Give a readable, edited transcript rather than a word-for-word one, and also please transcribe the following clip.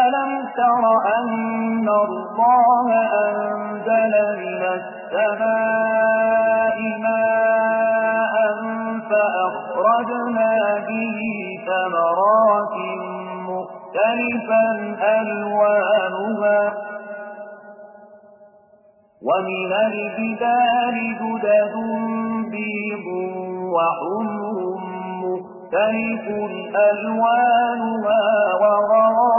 ألم تر أن الله أنزل من السماء ماء فأخرجنا به ثمرات مختلفا ألوانها ومن الجبال جدد بيض وحمر مختلف ألوانها وغراب